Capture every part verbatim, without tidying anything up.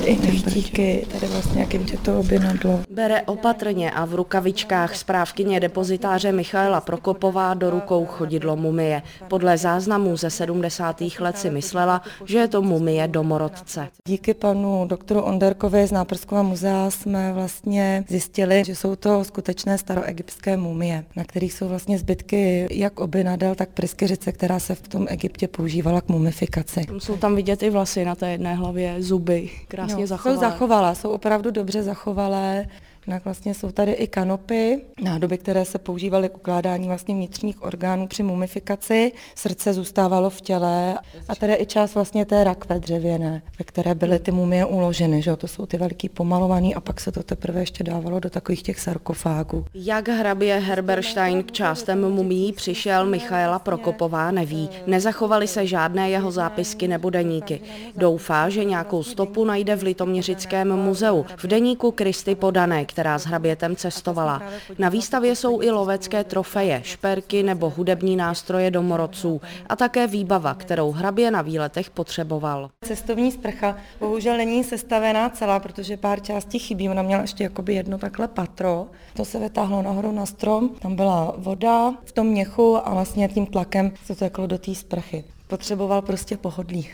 i nechtíky, tady vlastně jak jim tě to obynadlo. Bere opatrně a v rukavičkách správkyně depozitáře Michaela Prokopová do rukou chodidlo mumie. Podle záznamů ze sedmdesátých let si myslela, že je to mumie domorodce. Díky panu doktoru Onderkovi z Náprskova muzea jsme vlastně zjistili, že jsou to skutečné staroegyptské mumie, na kterých jsou vlastně zbytky jak obynadel, tak pryskyřice, která se v tom Egyptě používala k mumifikaci. Jsou tam vidět i vlasy na té jedné hlavě, zuby, krásně no, zachovalé. Jsou zachovalé, jsou opravdu dobře zachovalé. Jinak vlastně jsou tady i kanopy, nádoby, které se používaly k ukládání vlastně vnitřních orgánů při mumifikaci. Srdce zůstávalo v těle a tady je i část vlastně té rakve dřevěné, ve které byly ty mumie uloženy. Že? To jsou ty veliký pomalovaný a pak se to teprve ještě dávalo do takových těch sarkofágů. Jak hrabě Herberstein k částem mumií přišel, Michaela Prokopová neví. Nezachovaly se žádné jeho zápisky nebo deníky. Doufá, že nějakou stopu najde v Litoměřickém muzeu, v deníku Kristy Podané, která s hrabětem cestovala. Na výstavě jsou i lovecké trofeje, šperky nebo hudební nástroje domorodců a také výbava, kterou hrabě na výletech potřeboval. Cestovní sprcha bohužel není sestavená celá, protože pár částí chybí. Ona měla ještě jakoby jedno takhle patro. To se vytáhlo nahoru na strom, tam byla voda v tom měchu a vlastně tím tlakem se to teklo do té sprchy. Potřeboval prostě pohodlí.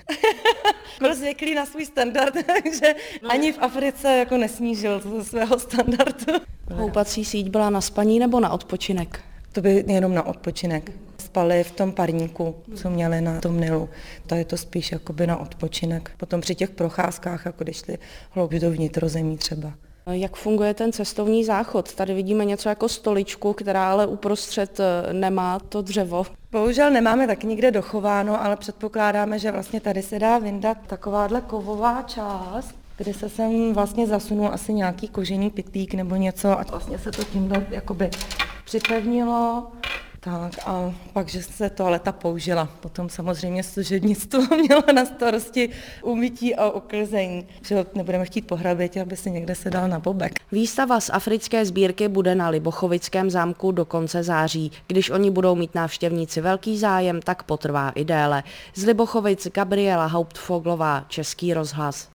Byl zvyklý na svůj standard, takže ani v Africe jako nesnížil ze svého standardu. Houpací síť byla na spaní nebo na odpočinek? To by jenom na odpočinek. Spali v tom parníku, co měli na tom Nilu. To je to spíš jakoby na odpočinek. Potom při těch procházkách, jako když šli hloubš do vnitrozemí třeba. Jak funguje ten cestovní záchod? Tady vidíme něco jako stoličku, která ale uprostřed nemá to dřevo. Bohužel nemáme taky nikde dochováno, ale předpokládáme, že vlastně tady se dá vyndat takováhle kovová část, kde se sem vlastně zasunul asi nějaký kožený pytlík nebo něco a vlastně se to tímhle jakoby připevnilo. Tak a pak, že se toaleta použila. Potom samozřejmě služebnictvo mělo na starosti umytí a uklizení. Že nebudeme chtít pohrabět, aby si někde se dal na bobek. Výstava z africké sbírky bude na Libochovickém zámku do konce září. Když oni budou mít návštěvníci velký zájem, tak potrvá i déle. Z Libochovic Gabriela Hauptfoglová, Český rozhlas.